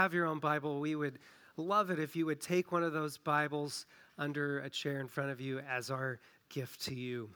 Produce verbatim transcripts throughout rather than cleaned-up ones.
have your own Bible, we would love it if you would take one of those Bibles under a chair in front of you as our gift to you.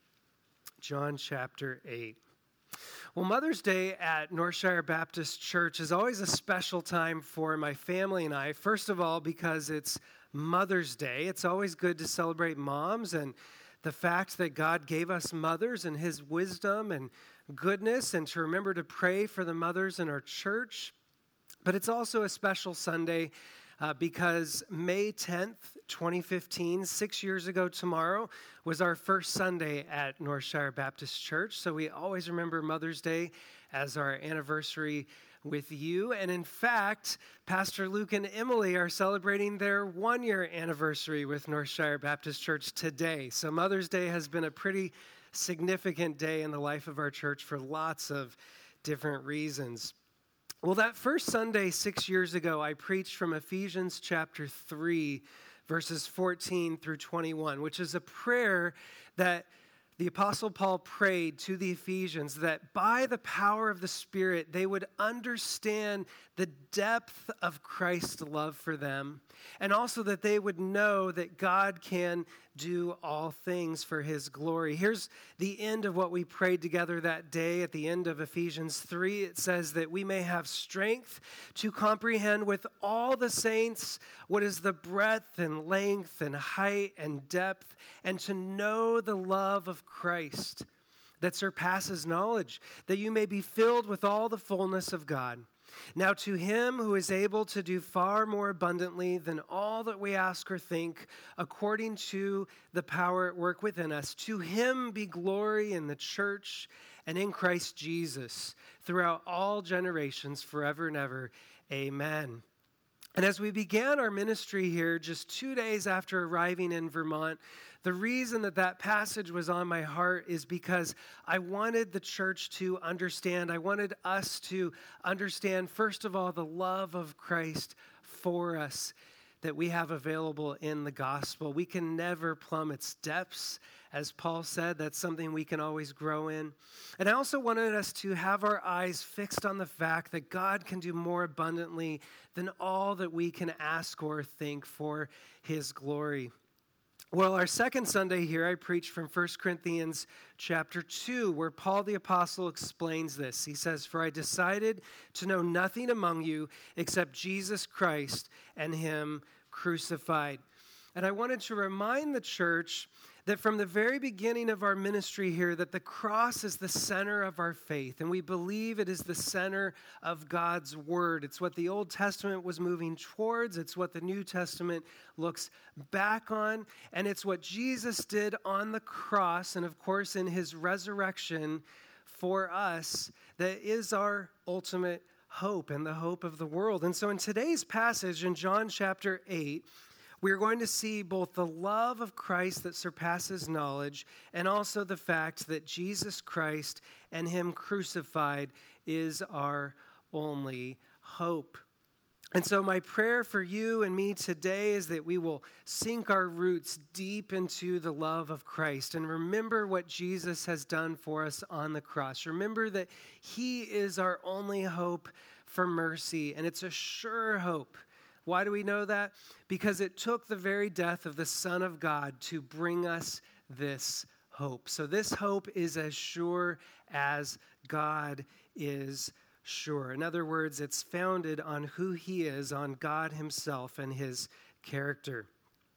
John chapter eight. Well, Mother's Day at Northshire Baptist Church is always a special time for my family and I. First of all, because it's Mother's Day. It's always good to celebrate moms and the fact that God gave us mothers and his wisdom and goodness, and to remember to pray for the mothers in our church. But it's also a special Sunday uh, because May tenth, twenty fifteen, six years ago tomorrow, was our first Sunday at Northshire Baptist Church. So we always remember Mother's Day as our anniversary with you. And in fact, Pastor Luke and Emily are celebrating their one-year anniversary with Northshire Baptist Church today. So Mother's Day has been a pretty significant day in the life of our church for lots of different reasons. Well, that first Sunday six years ago, I preached from Ephesians chapter three, verses fourteen through twenty-one, which is a prayer that the Apostle Paul prayed to the Ephesians that by the power of the Spirit, they would understand the depth of Christ's love for them, and also that they would know that God can do all things for his glory. Here's the end of what we prayed together that day at the end of Ephesians three. It says that we may have strength to comprehend with all the saints what is the breadth and length and height and depth, and to know the love of Christ that surpasses knowledge, that you may be filled with all the fullness of God. Now to him who is able to do far more abundantly than all that we ask or think, according to the power at work within us, to him be glory in the church and in Christ Jesus throughout all generations, forever and ever. Amen. And as we began our ministry here just two days after arriving in Vermont, the reason that that passage was on my heart is because I wanted the church to understand, I wanted us to understand, first of all, the love of Christ for us that we have available in the gospel. We can never plumb its depths. As Paul said, that's something we can always grow in. And I also wanted us to have our eyes fixed on the fact that God can do more abundantly than all that we can ask or think for his glory. Well, our second Sunday here, I preached from First Corinthians chapter two, where Paul the Apostle explains this. He says, "For I decided to know nothing among you except Jesus Christ and him crucified." And I wanted to remind the church that from the very beginning of our ministry here, that the cross is the center of our faith, and we believe it is the center of God's word. It's what the Old Testament was moving towards. It's what the New Testament looks back on, and it's what Jesus did on the cross, and of course in his resurrection for us, that is our ultimate hope and the hope of the world. And so in today's passage in John chapter eight, we're going to see both the love of Christ that surpasses knowledge and also the fact that Jesus Christ and him crucified is our only hope. And so my prayer for you and me today is that we will sink our roots deep into the love of Christ and remember what Jesus has done for us on the cross. Remember that he is our only hope for mercy, and it's a sure hope. Why do we know that? Because it took the very death of the Son of God to bring us this hope. So this hope is as sure as God is sure. In other words, it's founded on who he is, on God himself and his character.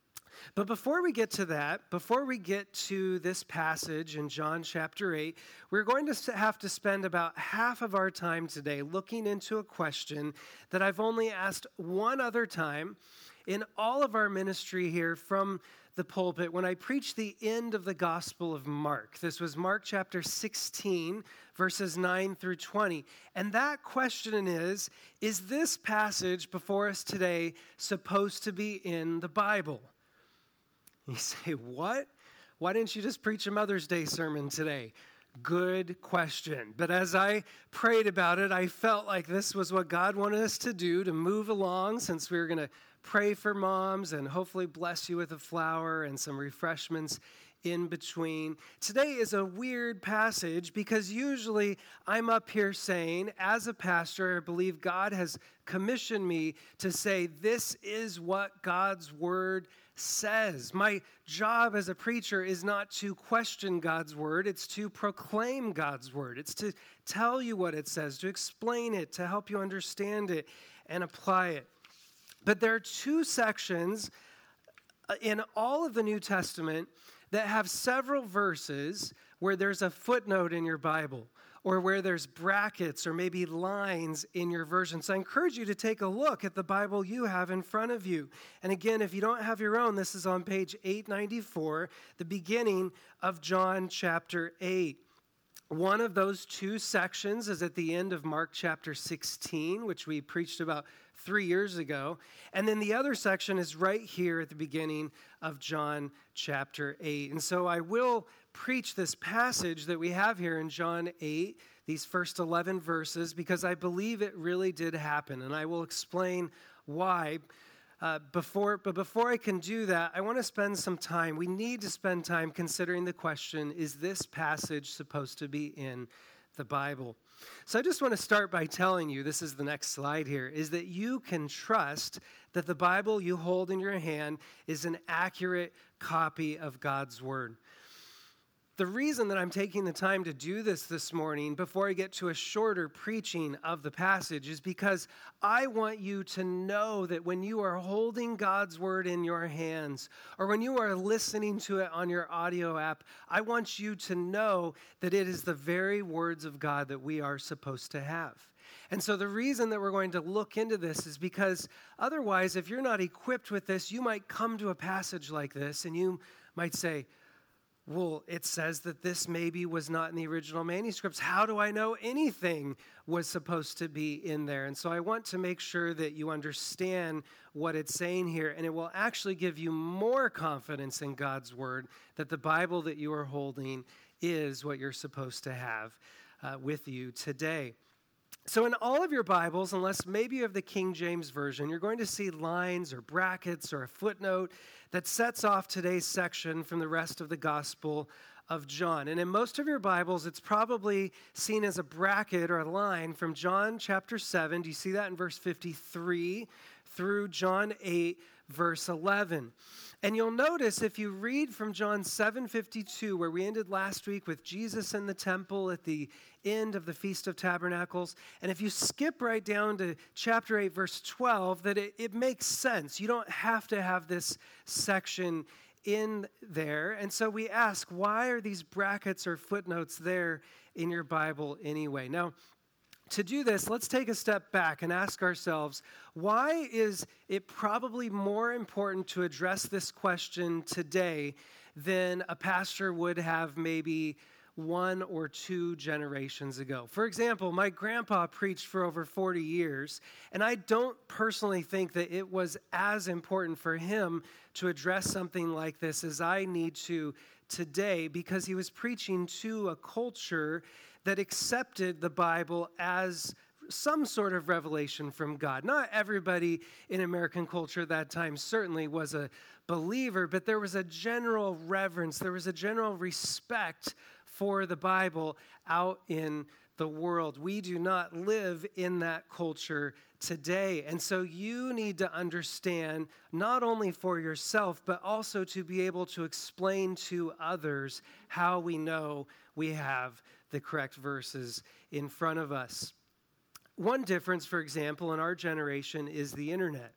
But before we get to that, before we get to this passage in John chapter eight, we're going to have to spend about half of our time today looking into a question that I've only asked one other time in all of our ministry here from the pulpit when I preached the end of the Gospel of Mark. This was Mark chapter sixteen, verses nine through twenty. And that question is, is this passage before us today supposed to be in the Bible? You say, what? Why didn't you just preach a Mother's Day sermon today? Good question. But as I prayed about it, I felt like this was what God wanted us to do, to move along, since we were going to pray for moms and hopefully bless you with a flower and some refreshments in between. Today is a weird passage because usually I'm up here saying, as a pastor, I believe God has commissioned me to say, this is what God's word says. My job as a preacher is not to question God's word, it's to proclaim God's word. It's to tell you what it says, to explain it, to help you understand it and apply it. But there are two sections in all of the New Testament that have several verses where there's a footnote in your Bible or where there's brackets or maybe lines in your version. So I encourage you to take a look at the Bible you have in front of you. And again, if you don't have your own, this is on page eight ninety-four, the beginning of John chapter eight. One of those two sections is at the end of Mark chapter sixteen, which we preached about three years ago. And then the other section is right here at the beginning of John chapter eight. And so I will preach this passage that we have here in John eight, these first eleven verses, because I believe it really did happen. And I will explain why. Uh, before, but before I can do that, I want to spend some time. We need to spend time considering the question, is this passage supposed to be in the Bible? So I just want to start by telling you, this is the next slide here, is that you can trust that the Bible you hold in your hand is an accurate copy of God's word. The reason that I'm taking the time to do this this morning before I get to a shorter preaching of the passage is because I want you to know that when you are holding God's word in your hands or when you are listening to it on your audio app, I want you to know that it is the very words of God that we are supposed to have. And so the reason that we're going to look into this is because otherwise, if you're not equipped with this, you might come to a passage like this and you might say, well, it says that this maybe was not in the original manuscripts. How do I know anything was supposed to be in there? And so I want to make sure that you understand what it's saying here, and it will actually give you more confidence in God's word that the Bible that you are holding is what you're supposed to have uh, with you today. So in all of your Bibles, unless maybe you have the King James Version, you're going to see lines or brackets or a footnote that sets off today's section from the rest of the Gospel of John. And in most of your Bibles, it's probably seen as a bracket or a line from John chapter seven. Do you see that in verse fifty-three through John eight, verse eleven? And you'll notice if you read from John seven fifty-two, where we ended last week with Jesus in the temple at the end of the Feast of Tabernacles, and if you skip right down to chapter eight, verse twelve, that it, it makes sense. You don't have to have this section in there. And so we ask, why are these brackets or footnotes there in your Bible anyway? Now, to do this, let's take a step back and ask ourselves, why is it probably more important to address this question today than a pastor would have maybe one or two generations ago? For example, my grandpa preached for over forty years, and I don't personally think that it was as important for him to address something like this as I need to today, because he was preaching to a culture that accepted the Bible as some sort of revelation from God. Not everybody in American culture at that time certainly was a believer, but there was a general reverence, there was a general respect for the Bible out in the world. We do not live in that culture today. And so you need to understand, not only for yourself, but also to be able to explain to others how we know we have the correct verses in front of us. One difference, for example, in our generation is the internet.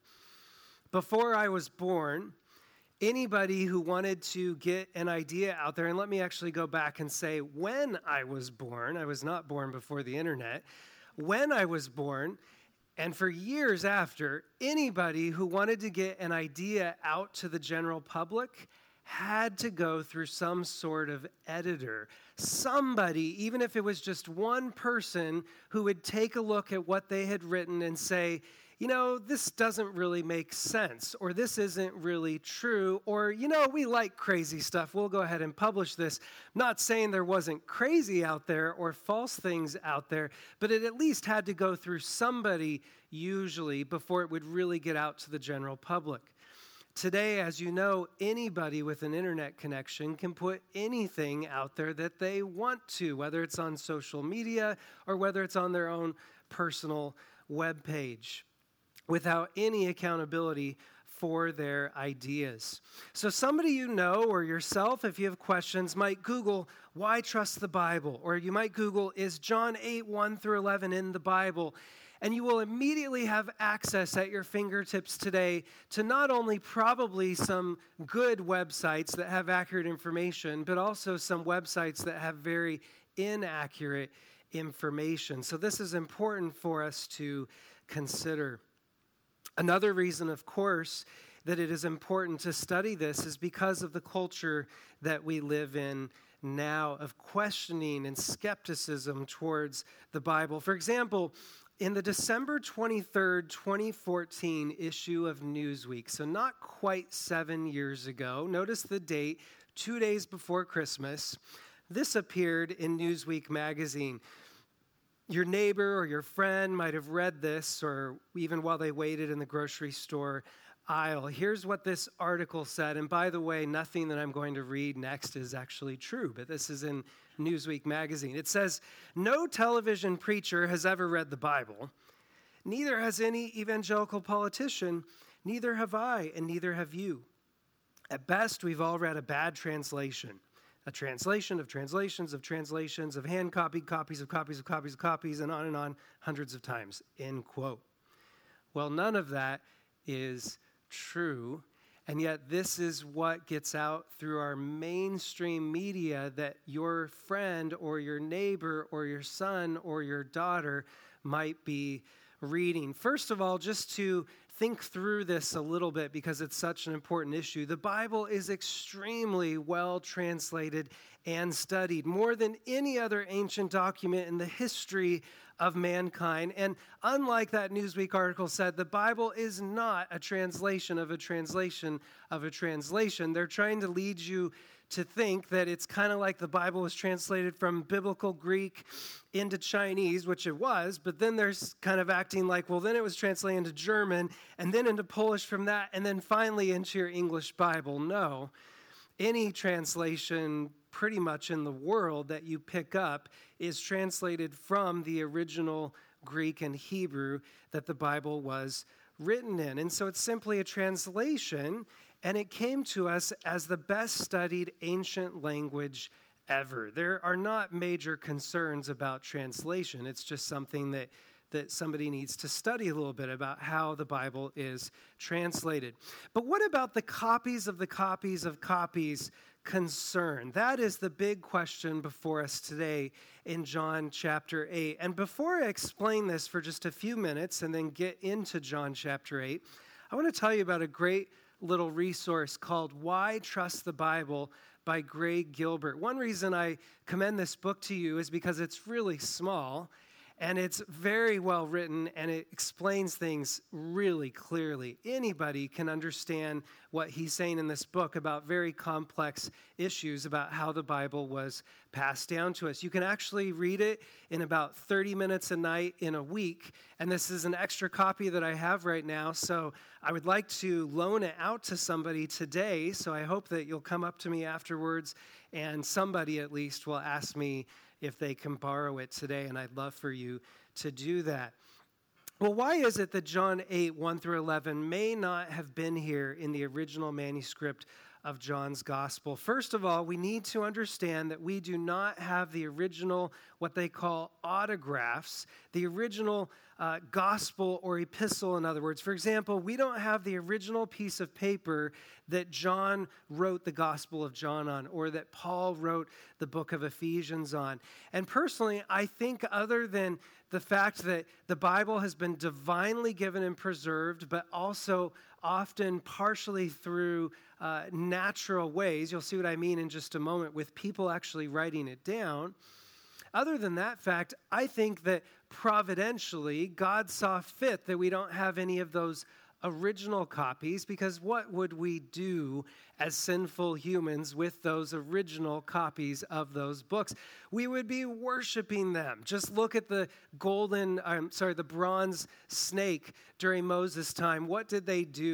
Before I was born, anybody who wanted to get an idea out there, and let me actually go back and say when I was born, I was not born before the internet, when I was born, and for years after, anybody who wanted to get an idea out to the general public had to go through some sort of editor. Somebody, even if it was just one person, who would take a look at what they had written and say, you know, this doesn't really make sense, or this isn't really true, or, you know, we like crazy stuff. We'll go ahead and publish this. Not saying there wasn't crazy out there or false things out there, but it at least had to go through somebody usually before it would really get out to the general public. Today, as you know, anybody with an internet connection can put anything out there that they want to, whether it's on social media or whether it's on their own personal web page, without any accountability for their ideas. So somebody you know or yourself, if you have questions, might Google, why trust the Bible? Or you might Google, is John eight, one through eleven in the Bible? And you will immediately have access at your fingertips today to not only probably some good websites that have accurate information, but also some websites that have very inaccurate information. So this is important for us to consider. Another reason, of course, that it is important to study this is because of the culture that we live in now, of questioning and skepticism towards the Bible. For example, in the December twenty-third, twenty fourteen issue of Newsweek, so not quite seven years ago, notice the date, two days before Christmas, this appeared in Newsweek magazine. Your neighbor or your friend might have read this, or even while they waited in the grocery store aisle. Here's what this article said, and by the way, nothing that I'm going to read next is actually true, but this is in Newsweek magazine. It says, no television preacher has ever read the Bible. Neither has any evangelical politician. Neither have I, and neither have you. At best, we've all read a bad translation. A translation of translations of translations of hand-copied copies of copies of copies of copies, and on and on, hundreds of times, end quote. Well, none of that is true, and yet this is what gets out through our mainstream media that your friend or your neighbor or your son or your daughter might be reading. First of all, just to think through this a little bit because it's such an important issue, the Bible is extremely well translated and studied, more than any other ancient document in the history of mankind. And unlike that Newsweek article said, the Bible is not a translation of a translation of a translation. They're trying to lead you to think that it's kind of like the Bible was translated from biblical Greek into Chinese, which it was, but then there's kind of acting like, well, then it was translated into German, and then into Polish from that, and then finally into your English Bible. No. Any translation pretty much in the world that you pick up is translated from the original Greek and Hebrew that the Bible was written in. And so it's simply a translation, and it came to us as the best studied ancient language ever. There are not major concerns about translation. It's just something that that somebody needs to study a little bit about how the Bible is translated. But what about the copies of the copies of copies concern? That is the big question before us today in John chapter eight. And before I explain this for just a few minutes and then get into John chapter eight, I want to tell you about a great little resource called Why Trust the Bible by Greg Gilbert. One reason I commend this book to you is because it's really small, and it's very well written, and it explains things really clearly. Anybody can understand what he's saying in this book about very complex issues about how the Bible was passed down to us. You can actually read it in about thirty minutes a night in a week, and this is an extra copy that I have right now, so I would like to loan it out to somebody today, so I hope that you'll come up to me afterwards, and somebody at least will ask me if they can borrow it today, and I'd love for you to do that. Well, why is it that John eight, one through eleven may not have been here in the original manuscript of John's gospel? First of all, we need to understand that we do not have the original, what they call autographs, the original uh, gospel or epistle, in other words. For example, we don't have the original piece of paper that John wrote the Gospel of John on, or that Paul wrote the book of Ephesians on. And personally, I think other than the fact that the Bible has been divinely given and preserved, but also often partially through uh, natural ways, you'll see what I mean in just a moment, with people actually writing it down. Other than that fact, I think that providentially, God saw fit that we don't have any of those original copies, because what would we do as sinful humans with those original copies of those books? We would be worshiping them. Just look at the golden, I'm sorry, the bronze snake during Moses' time. What did they do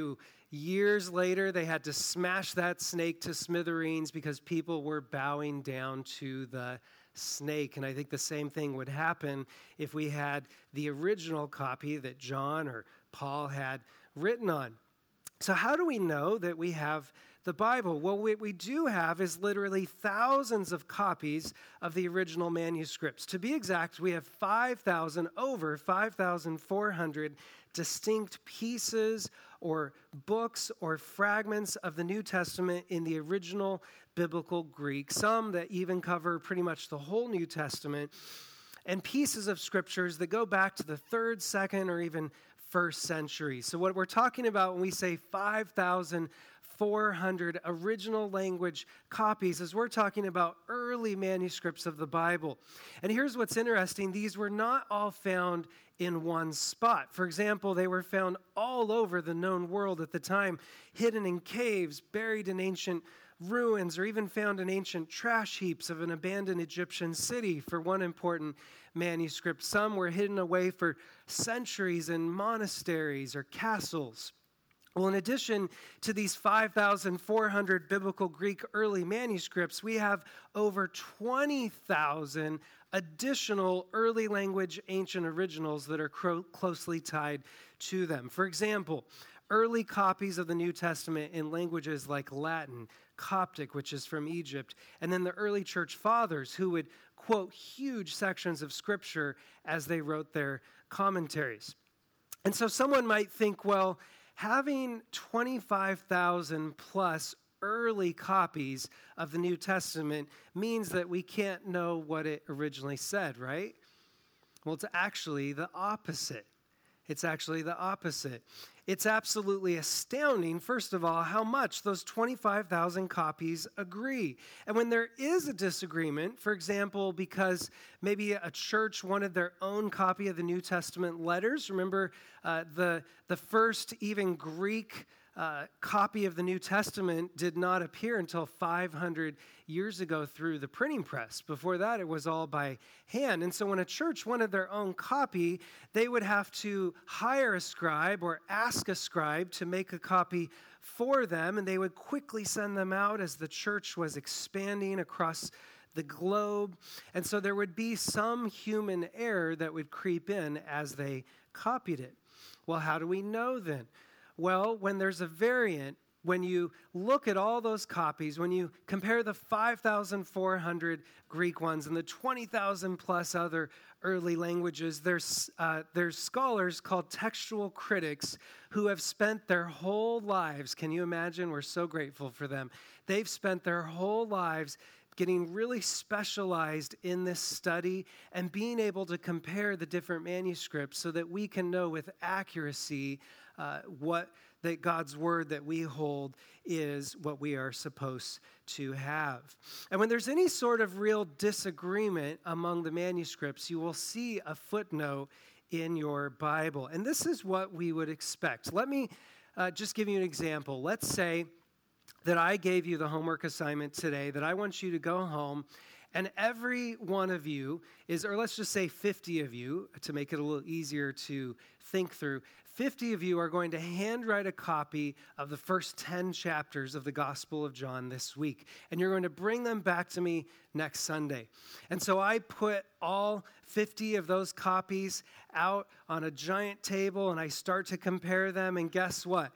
years later, they had to smash that snake to smithereens because people were bowing down to the snake. And I think the same thing would happen if we had the original copy that John or Paul had written on. So how do we know that we have the Bible? Well, what we do have is literally thousands of copies of the original manuscripts. To be exact, we have five thousand, over five thousand four hundred distinct pieces or books or fragments of the New Testament in the original biblical Greek, some that even cover pretty much the whole New Testament, and pieces of scriptures that go back to the third, second, or even first century. So what we're talking about when we say five thousand four hundred original language copies is we're talking about early manuscripts of the Bible. And here's what's interesting. These were not all found in one spot. For example, they were found all over the known world at the time, hidden in caves, buried in ancient ruins, or even found in ancient trash heaps of an abandoned Egyptian city for one important manuscript. Some were hidden away for centuries in monasteries or castles. Well, in addition to these five thousand four hundred biblical Greek early manuscripts, we have over twenty thousand additional early language ancient originals that are cro- closely tied to them. For example, early copies of the New Testament in languages like Latin, Coptic, which is from Egypt, and then the early church fathers who would quote huge sections of scripture as they wrote their commentaries. And so someone might think, well, having twenty-five thousand plus early copies of the New Testament means that we can't know what it originally said, right? Well, it's actually the opposite. It's actually the opposite. It's absolutely astounding, first of all, how much those twenty-five thousand copies agree. And when there is a disagreement, for example, because maybe a church wanted their own copy of the New Testament letters, remember uh, the, the first even Greek uh, copy of the New Testament did not appear until five hundred years ago through the printing press. Before that, it was all by hand. And so when a church wanted their own copy, they would have to hire a scribe or ask a scribe to make a copy for them, and they would quickly send them out as the church was expanding across the globe. And so there would be some human error that would creep in as they copied it. Well, how do we know then? Well, when there's a variant, when you look at all those copies, when you compare the five thousand four hundred Greek ones and the twenty thousand plus other early languages, there's, uh, there's scholars called textual critics who have spent their whole lives, can you imagine? We're so grateful for them. They've spent their whole lives getting really specialized in this study and being able to compare the different manuscripts so that we can know with accuracy uh, what that God's word that we hold is what we are supposed to have. And when there's any sort of real disagreement among the manuscripts, you will see a footnote in your Bible. And this is what we would expect. Let me uh, just give you an example. Let's say that I gave you the homework assignment today, that I want you to go home, and every one of you is, or let's just say fifty of you, to make it a little easier to think through, fifty of you are going to handwrite a copy of the first ten chapters of the Gospel of John this week. And you're going to bring them back to me next Sunday. And so I put all fifty of those copies out on a giant table, and I start to compare them, and guess what?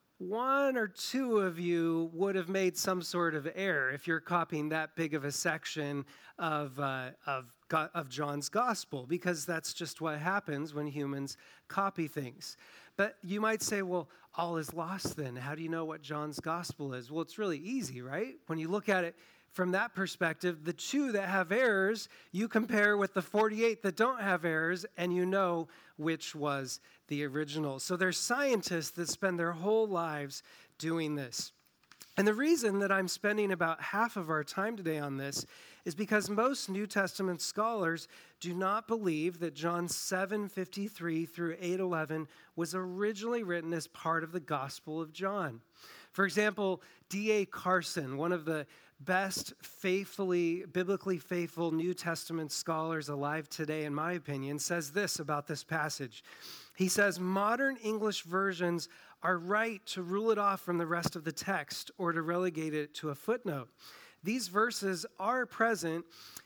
One or two of you would have made some sort of error if you're copying that big of a section of, uh, of, of John's gospel, because that's just what happens when humans copy things. But you might say, well, all is lost then. How do you know what John's gospel is? Well, it's really easy, right? When you look at it from that perspective, the two that have errors, you compare with the forty-eight that don't have errors, and you know which was the original. So there's scientists that spend their whole lives doing this. And the reason that I'm spending about half of our time today on this is because most New Testament scholars do not believe that John seven fifty-three through eight eleven was originally written as part of the Gospel of John. For example, D A Carson, one of the best faithfully, biblically faithful New Testament scholars alive today, in my opinion, says this about this passage. He says, modern English versions are right to rule it off from the rest of the text or to relegate it to a footnote. These verses are present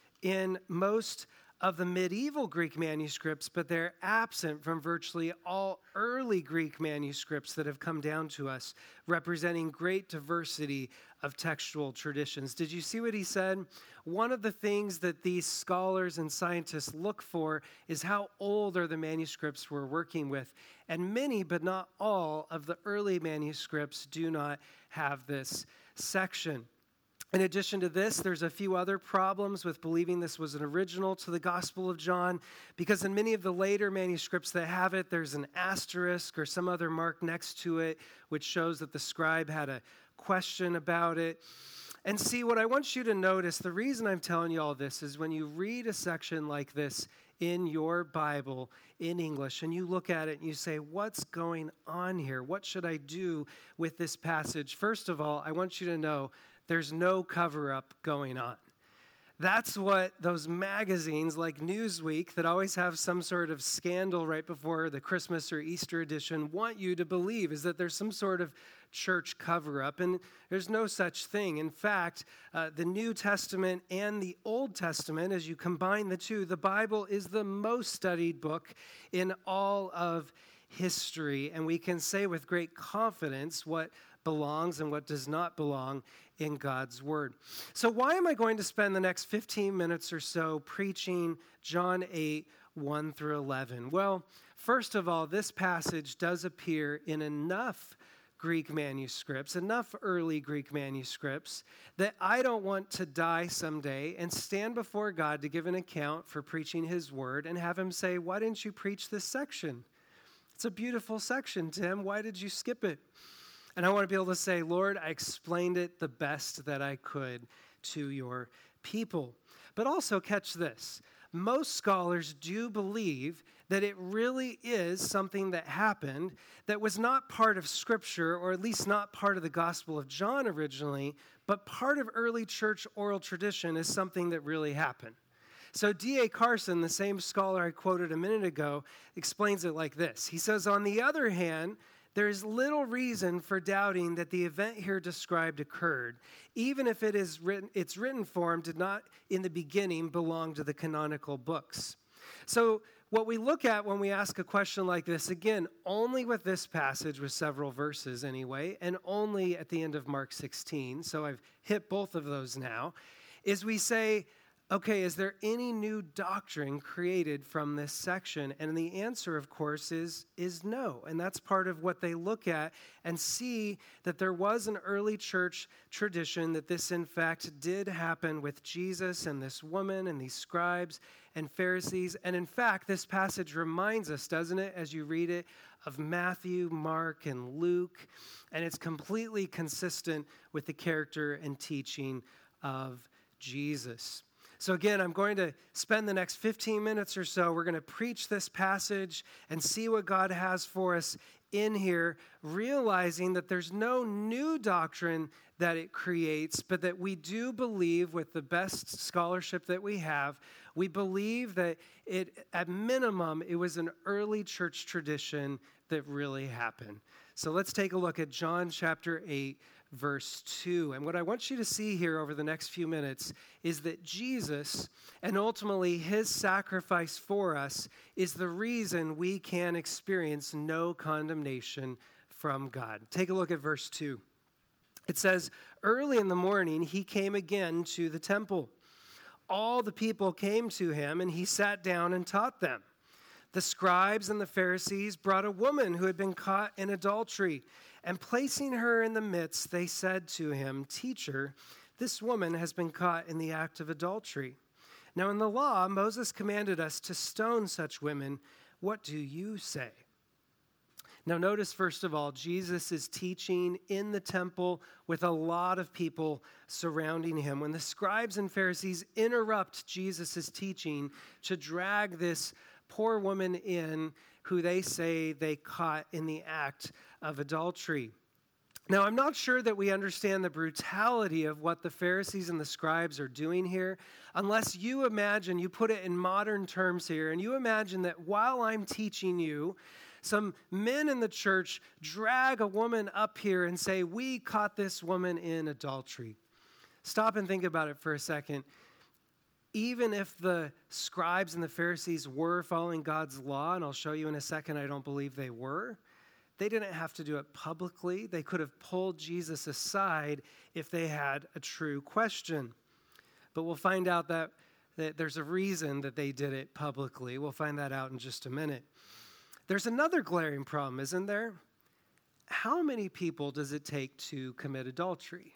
in most of the medieval Greek manuscripts, but they're absent from virtually all early Greek manuscripts that have come down to us, representing great diversity of textual traditions. Did you see what he said? One of the things that these scholars and scientists look for is how old are the manuscripts we're working with. And many, but not all, of the early manuscripts do not have this section. In addition to this, there's a few other problems with believing this was an original to the Gospel of John, because in many of the later manuscripts that have it, there's an asterisk or some other mark next to it, which shows that the scribe had a question about it. And see, what I want you to notice, the reason I'm telling you all this is when you read a section like this in your Bible in English and you look at it and you say, what's going on here? What should I do with this passage? First of all, I want you to know there's no cover-up going on. That's what those magazines like Newsweek that always have some sort of scandal right before the Christmas or Easter edition want you to believe, is that there's some sort of church cover-up, and there's no such thing. In fact, uh, the New Testament and the Old Testament, as you combine the two, the Bible is the most studied book in all of history, and we can say with great confidence what belongs and what does not belong in God's Word. So why am I going to spend the next fifteen minutes or so preaching John eight, one through eleven? Well, first of all, this passage does appear in enough Greek manuscripts, enough early Greek manuscripts, that I don't want to die someday and stand before God to give an account for preaching His Word and have Him say, why didn't you preach this section? It's a beautiful section, Tim. Why did you skip it? And I want to be able to say, Lord, I explained it the best that I could to your people. But also catch this. Most scholars do believe that it really is something that happened that was not part of Scripture, or at least not part of the Gospel of John originally, but part of early church oral tradition is something that really happened. So D A Carson, the same scholar I quoted a minute ago, explains it like this. He says, on the other hand, there is little reason for doubting that the event here described occurred, even if it is written, its written form did not in the beginning belong to the canonical books. So what we look at when we ask a question like this, again, only with this passage with several verses anyway, and only at the end of Mark sixteen, so I've hit both of those now, is we say, okay, is there any new doctrine created from this section? And the answer, of course, is, is no. And that's part of what they look at and see that there was an early church tradition that this, in fact, did happen with Jesus and this woman and these scribes and Pharisees. And in fact, this passage reminds us, doesn't it, as you read it, of Matthew, Mark, and Luke. And it's completely consistent with the character and teaching of Jesus. So again, I'm going to spend the next fifteen minutes or so. We're going to preach this passage and see what God has for us in here, realizing that there's no new doctrine that it creates, but that we do believe with the best scholarship that we have, we believe that it, at minimum, it was an early church tradition that really happened. So let's take a look at John chapter eight, verse two. And what I want you to see here over the next few minutes is that Jesus, and ultimately his sacrifice for us, is the reason we can experience no condemnation from God. Take a look at verse two. It says, early in the morning, he came again to the temple. All the people came to him, and he sat down and taught them. The scribes and the Pharisees brought a woman who had been caught in adultery, and placing her in the midst, they said to him, Teacher, this woman has been caught in the act of adultery. Now in the law, Moses commanded us to stone such women. What do you say? Now notice, first of all, Jesus is teaching in the temple with a lot of people surrounding him. When the scribes and Pharisees interrupt Jesus' teaching to drag this poor woman in who they say they caught in the act of adultery. Now, I'm not sure that we understand the brutality of what the Pharisees and the scribes are doing here, unless you imagine, you put it in modern terms here, and you imagine that while I'm teaching you, some men in the church drag a woman up here and say, we caught this woman in adultery. Stop and think about it for a second. Even if the scribes and the Pharisees were following God's law, and I'll show you in a second, I don't believe they were, they didn't have to do it publicly. They could have pulled Jesus aside if they had a true question. But we'll find out that, that there's a reason that they did it publicly. We'll find that out in just a minute. There's another glaring problem, isn't there? How many people does it take to commit adultery?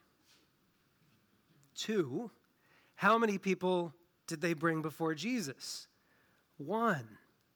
Two. How many people did they bring before Jesus? One.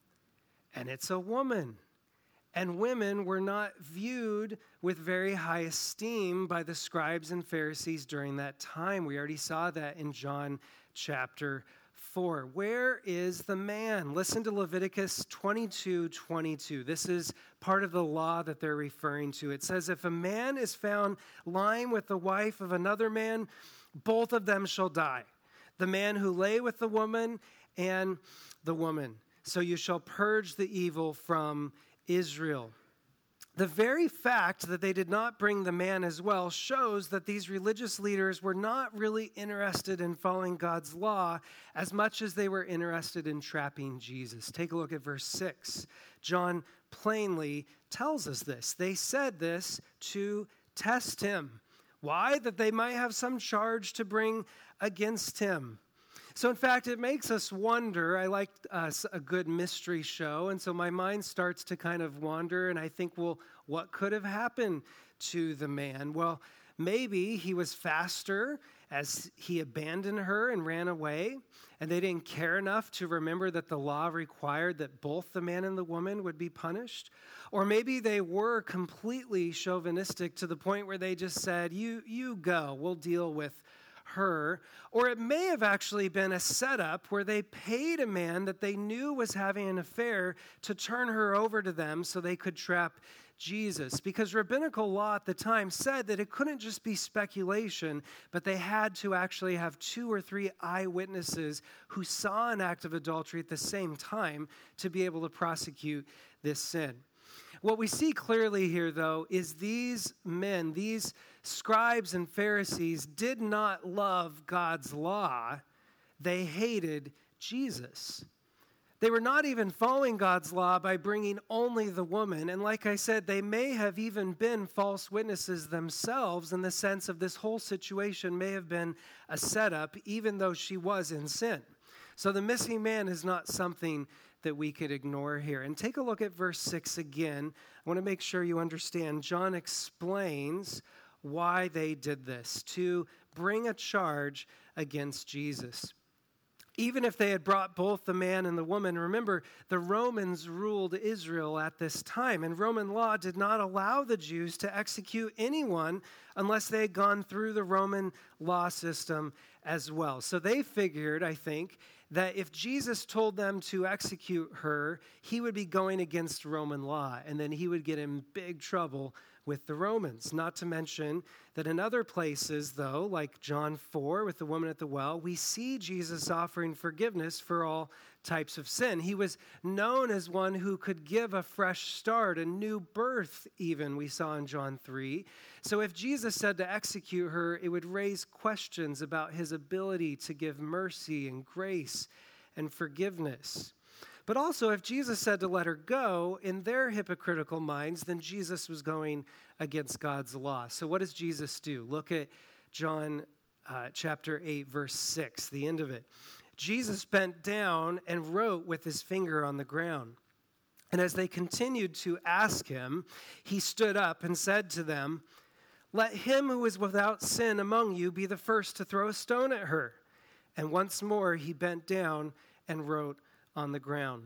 And it's a woman. And women were not viewed with very high esteem by the scribes and Pharisees during that time. We already saw that in John chapter four. Where is the man? Listen to Leviticus twenty-two twenty-two. This is part of the law that they're referring to. It says, if a man is found lying with the wife of another man, both of them shall die. The man who lay with the woman and the woman. So you shall purge the evil from Israel. The very fact that they did not bring the man as well shows that these religious leaders were not really interested in following God's law as much as they were interested in trapping Jesus. Take a look at verse six. John plainly tells us this. They said this to test him. Why? That they might have some charge to bring against him. So, in fact, it makes us wonder. I like uh, a good mystery show, and so my mind starts to kind of wander, and I think, well, what could have happened to the man? Well, maybe he was faster as he abandoned her and ran away, and they didn't care enough to remember that the law required that both the man and the woman would be punished. Or maybe they were completely chauvinistic to the point where they just said, you, you go, we'll deal with her. Or it may have actually been a setup where they paid a man that they knew was having an affair to turn her over to them so they could trap Jesus. Because rabbinical law at the time said that it couldn't just be speculation, but they had to actually have two or three eyewitnesses who saw an act of adultery at the same time to be able to prosecute this sin. What we see clearly here, though, is these men, these scribes and Pharisees, did not love God's law. They hated Jesus. They were not even following God's law by bringing only the woman. And like I said, they may have even been false witnesses themselves in the sense of this whole situation may have been a setup, even though she was in sin. So the missing man is not something that we could ignore here. And take a look at verse six again. I want to make sure you understand. John explains why they did this, to bring a charge against Jesus. Even if they had brought both the man and the woman, remember, the Romans ruled Israel at this time, and Roman law did not allow the Jews to execute anyone unless they had gone through the Roman law system as well. So they figured, I think, that if Jesus told them to execute her, he would be going against Roman law, and then he would get in big trouble with the Romans. Not to mention that in other places, though, like John four with the woman at the well, we see Jesus offering forgiveness for all types of sin. He was known as one who could give a fresh start, a new birth even, we saw in John three. So if Jesus said to execute her, it would raise questions about his ability to give mercy and grace and forgiveness. But also, if Jesus said to let her go, in their hypocritical minds, then Jesus was going against God's law. So what does Jesus do? Look at John uh, chapter eight, verse six, the end of it. Jesus bent down and wrote with his finger on the ground. And as they continued to ask him, he stood up and said to them, "Let him who is without sin among you be the first to throw a stone at her." And once more he bent down and wrote on the ground.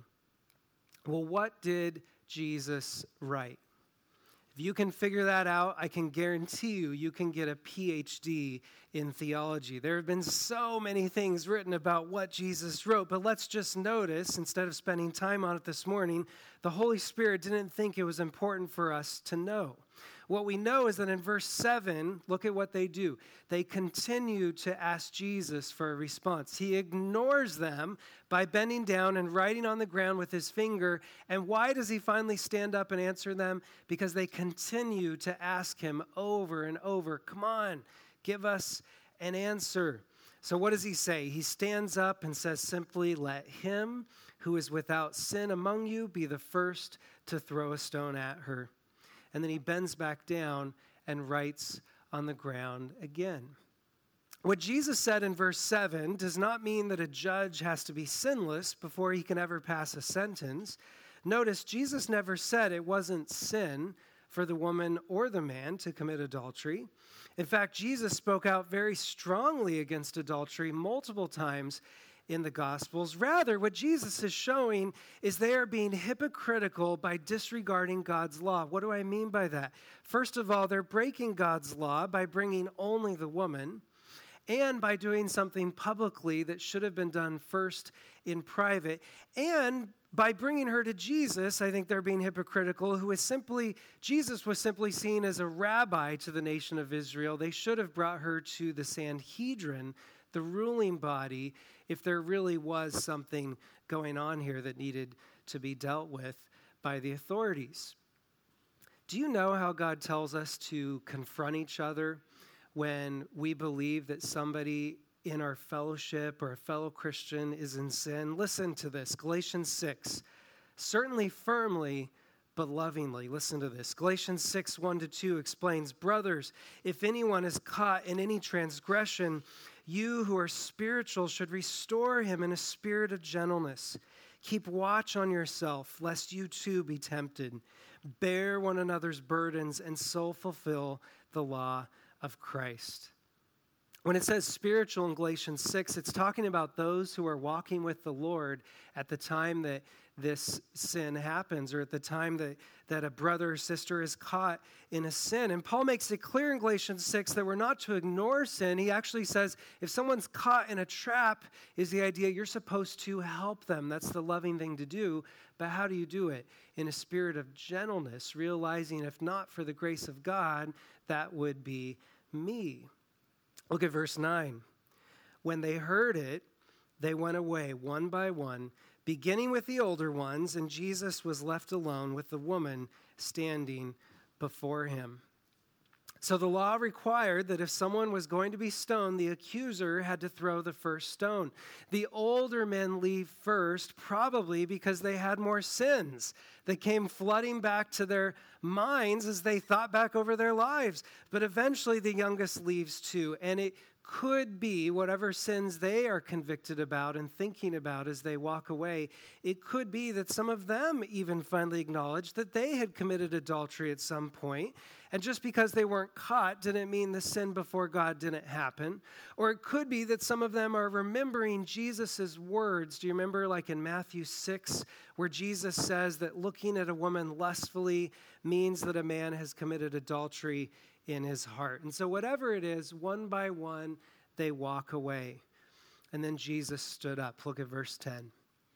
Well, what did Jesus write? If you can figure that out, I can guarantee you, you can get a P H D in theology. There have been so many things written about what Jesus wrote, but let's just notice, instead of spending time on it this morning, the Holy Spirit didn't think it was important for us to know. What we know is that in verse seven, look at what they do. They continue to ask Jesus for a response. He ignores them by bending down and writing on the ground with his finger. And why does he finally stand up and answer them? Because they continue to ask him over and over, come on, give us an answer. So what does he say? He stands up and says simply, let him who is without sin among you be the first to throw a stone at her. And then he bends back down and writes on the ground again. What Jesus said in verse seven does not mean that a judge has to be sinless before he can ever pass a sentence. Notice, Jesus never said it wasn't sin for the woman or the man to commit adultery. In fact, Jesus spoke out very strongly against adultery multiple times in the Gospels. Rather, what Jesus is showing is they are being hypocritical by disregarding God's law. What do I mean by that? First of all, they're breaking God's law by bringing only the woman and by doing something publicly that should have been done first in private. And by bringing her to Jesus, I think they're being hypocritical, who is simply, Jesus was simply seen as a rabbi to the nation of Israel. They should have brought her to the Sanhedrin, the ruling body, if there really was something going on here that needed to be dealt with by the authorities. Do you know how God tells us to confront each other when we believe that somebody in our fellowship or a fellow Christian is in sin? Listen to this, Galatians six, certainly firmly, but lovingly. Listen to this. Galatians six, one to two explains, brothers, if anyone is caught in any transgression, you who are spiritual should restore him in a spirit of gentleness. Keep watch on yourself, lest you too be tempted. Bear one another's burdens and so fulfill the law of Christ. When it says spiritual in Galatians six, it's talking about those who are walking with the Lord at the time that this sin happens, or at the time that, that a brother or sister is caught in a sin. And Paul makes it clear in Galatians six that we're not to ignore sin. He actually says if someone's caught in a trap, is the idea you're supposed to help them. That's the loving thing to do. But how do you do it? In a spirit of gentleness, realizing if not for the grace of God, that would be me. Look at verse nine. When they heard it, they went away one by one, beginning with the older ones, and Jesus was left alone with the woman standing before him. So the law required that if someone was going to be stoned, the accuser had to throw the first stone. The older men leave first, probably because they had more sins that came flooding back to their minds as they thought back over their lives. But eventually the youngest leaves too, and it could be whatever sins they are convicted about and thinking about as they walk away, it could be that some of them even finally acknowledged that they had committed adultery at some point, and just because they weren't caught didn't mean the sin before God didn't happen. Or it could be that some of them are remembering Jesus' words. Do you remember, like in Matthew six, where Jesus says that looking at a woman lustfully means that a man has committed adultery in his heart? And so whatever it is, one by one, they walk away. And then Jesus stood up. Look at verse ten.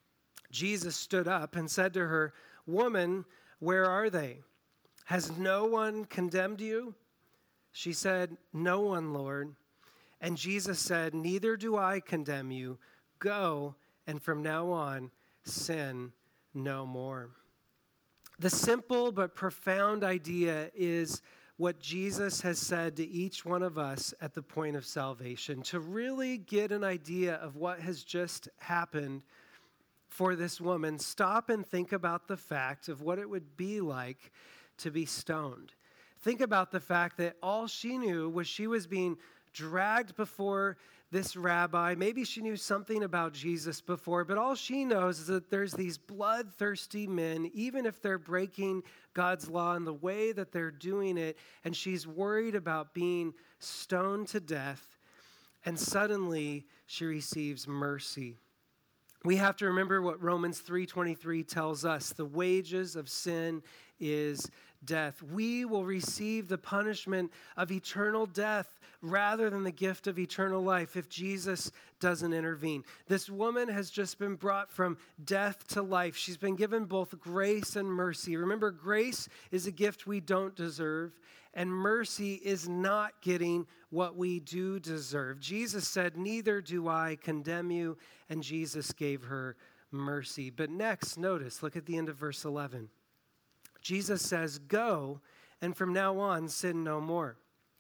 Jesus stood up and said to her, "Woman, where are they? Has no one condemned you?" She said, "No one, Lord." And Jesus said, "Neither do I condemn you. Go, and from now on, sin no more." The simple but profound idea is what Jesus has said to each one of us at the point of salvation. To really get an idea of what has just happened for this woman, stop and think about the fact of what it would be like to be stoned. Think about the fact that all she knew was she was being dragged before this rabbi. Maybe she knew something about Jesus before, but all she knows is that there's these bloodthirsty men, even if they're breaking God's law in the way that they're doing it, and she's worried about being stoned to death, and suddenly she receives mercy. We have to remember what Romans three twenty-three tells us. The wages of sin is death. We will receive the punishment of eternal death rather than the gift of eternal life if Jesus doesn't intervene. This woman has just been brought from death to life. She's been given both grace and mercy. Remember, grace is a gift we don't deserve, and mercy is not getting what we do deserve. Jesus said, "Neither do I condemn you," and Jesus gave her mercy. But next, notice, look at the end of verse eleven. Jesus says, "Go, and from now on, sin no more."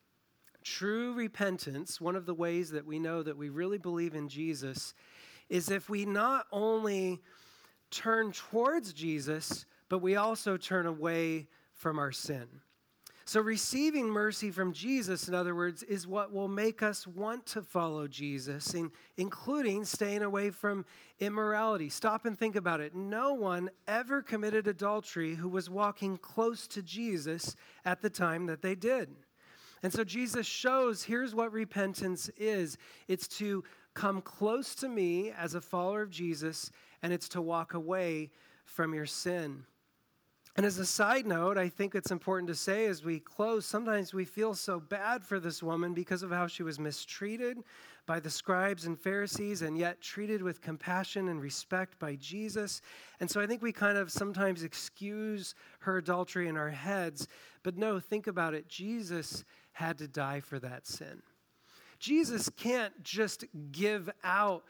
True repentance, one of the ways that we know that we really believe in Jesus, is if we not only turn towards Jesus, but we also turn away from our sin. So receiving mercy from Jesus, in other words, is what will make us want to follow Jesus, in, including staying away from immorality. Stop and think about it. No one ever committed adultery who was walking close to Jesus at the time that they did. And so Jesus shows, here's what repentance is. It's to come close to me as a follower of Jesus, and it's to walk away from your sin. And as a side note, I think it's important to say as we close, sometimes we feel so bad for this woman because of how she was mistreated by the scribes and Pharisees and yet treated with compassion and respect by Jesus. And so I think we kind of sometimes excuse her adultery in our heads. But no, think about it. Jesus had to die for that sin. Jesus can't just give out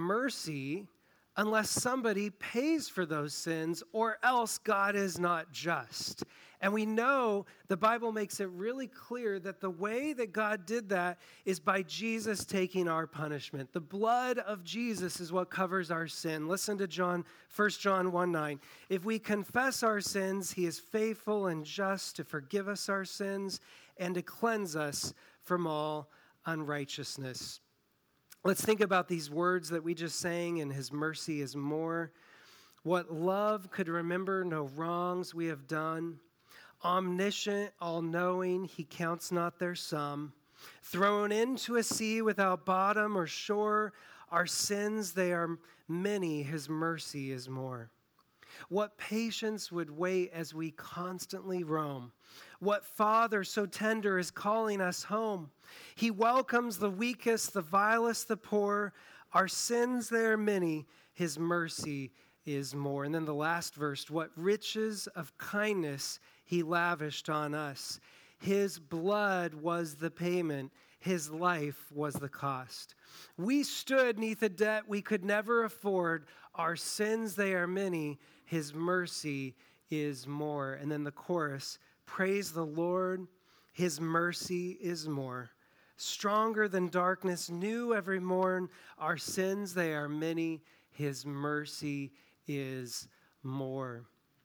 mercy unless somebody pays for those sins, or else God is not just. And we know the Bible makes it really clear that the way that God did that is by Jesus taking our punishment. The blood of Jesus is what covers our sin. Listen to John, First John one nine. If we confess our sins, he is faithful and just to forgive us our sins and to cleanse us from all unrighteousness. Let's think about these words that we just sang, and his mercy is more. What love could remember no wrongs we have done. Omniscient, all-knowing, he counts not their sum. Thrown into a sea without bottom or shore, our sins, they are many, his mercy is more. What patience would wait as we constantly roam. What father so tender is calling us home. He welcomes the weakest, the vilest, the poor. Our sins, they are many. His mercy is more. And then the last verse, what riches of kindness he lavished on us. His blood was the payment. His life was the cost. We stood neath a debt we could never afford. Our sins, they are many. His mercy is more. And then the chorus, praise the Lord, his mercy is more. Stronger than darkness, new every morn. Our sins, they are many. His mercy is more.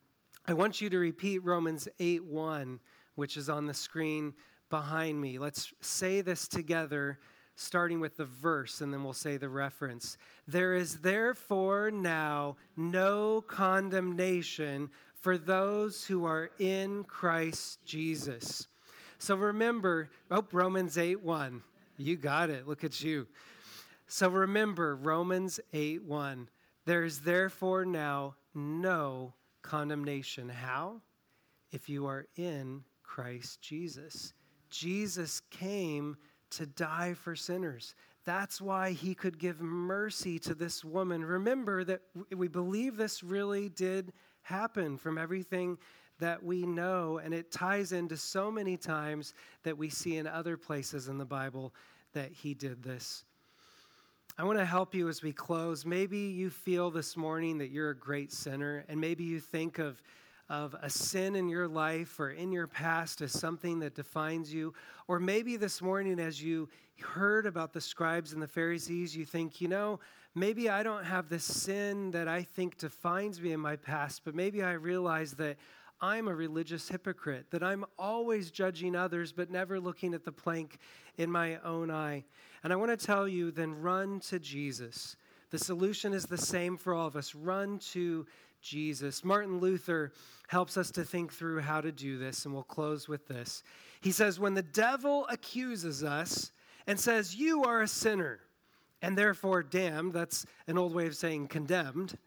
I want you to repeat Romans eight one, which is on the screen behind me. Let's say this together, starting with the verse, and then we'll say the reference. There is therefore now no condemnation for those who are in Christ Jesus. So remember, oh, Romans eight one. You got it. Look at you. So remember, Romans eight one. There is therefore now no condemnation. How? If you are in Christ Jesus. Jesus came to die for sinners. That's why he could give mercy to this woman. Remember that we believe this really did happen from everything that we know, and it ties into so many times that we see in other places in the Bible that he did this. I want to help you as we close. Maybe you feel this morning that you're a great sinner, and maybe you think of, of a sin in your life or in your past as something that defines you. Or maybe this morning as you heard about the scribes and the Pharisees, you think, you know, maybe I don't have this sin that I think defines me in my past, but maybe I realize that I'm a religious hypocrite, that I'm always judging others but never looking at the plank in my own eye. And I want to tell you, then run to Jesus. The solution is the same for all of us. Run to Jesus. Martin Luther helps us to think through how to do this, and we'll close with this. He says, when the devil accuses us and says, you are a sinner, and therefore damned, that's an old way of saying condemned,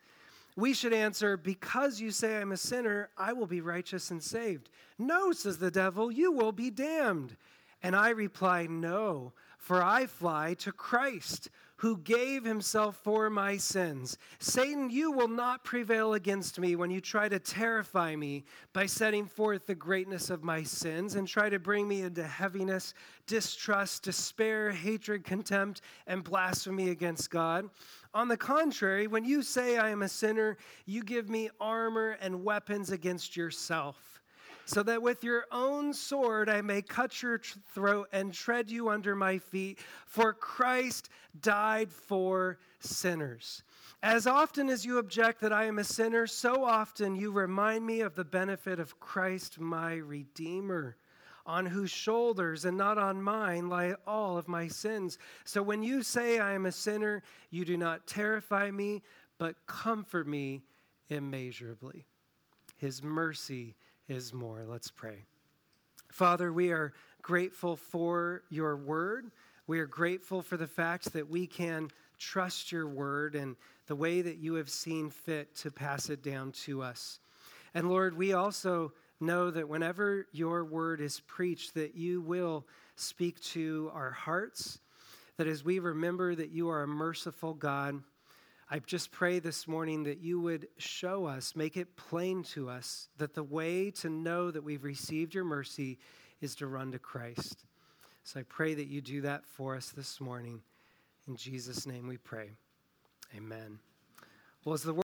We should answer, because you say I'm a sinner, I will be righteous and saved. No, says the devil, you will be damned. And I reply, no, for I fly to Christ, who gave himself for my sins. Satan, you will not prevail against me when you try to terrify me by setting forth the greatness of my sins and try to bring me into heaviness, distrust, despair, hatred, contempt, and blasphemy against God. On the contrary, when you say I am a sinner, you give me armor and weapons against yourself, so that with your own sword I may cut your throat and tread you under my feet. For Christ died for sinners. As often as you object that I am a sinner, so often you remind me of the benefit of Christ, my Redeemer, on whose shoulders and not on mine lie all of my sins. So when you say I am a sinner, you do not terrify me, but comfort me immeasurably. His mercy is more. Let's pray. Father, we are grateful for your word. We are grateful for the fact that we can trust your word and the way that you have seen fit to pass it down to us. And Lord, we also know that whenever your word is preached, that you will speak to our hearts, that as we remember that you are a merciful God, I just pray this morning that you would show us, make it plain to us, that the way to know that we've received your mercy is to run to Christ. So I pray that you do that for us this morning. In Jesus' name we pray. Amen. Well, as the